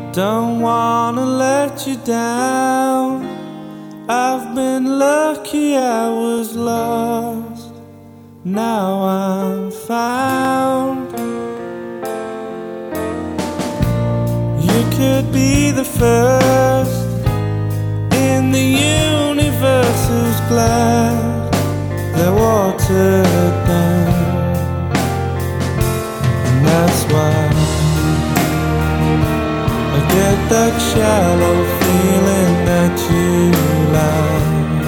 Don't wanna let you down. I've been lucky I was lost. Now I'm found. You could be the first in the universe who's glad they're watered down. And that's why I get that shallow feeling that you like.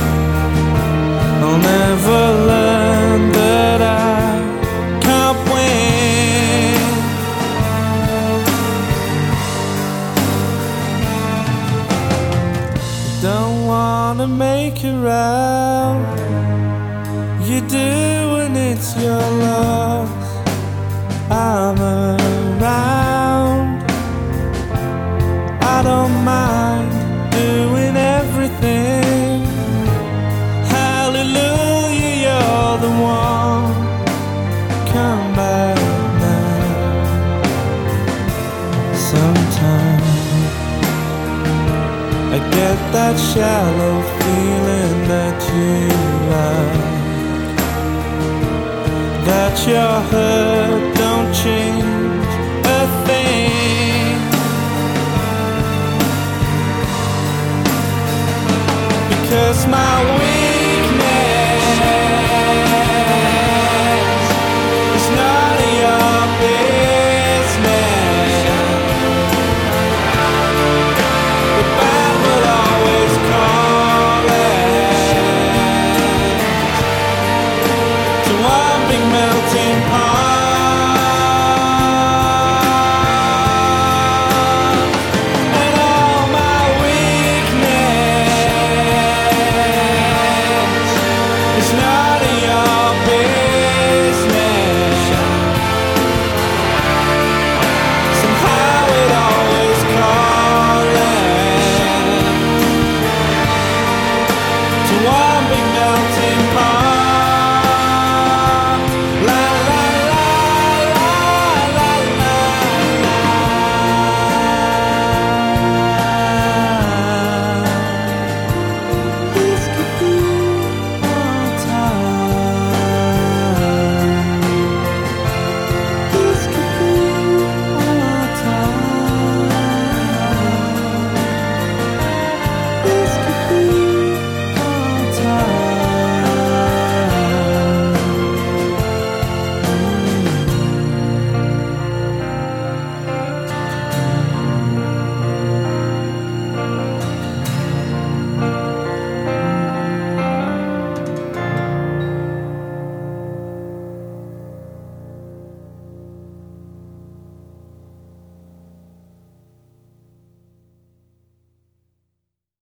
I'll never learn that I can't win. Don't wanna make it round. You do and it's your loss. I'm around. I don't mind doing everything. Hallelujah, you're the one. Come back now. Sometimes I get that shallow feeling that you like. That your hurt don't change a thing. Because my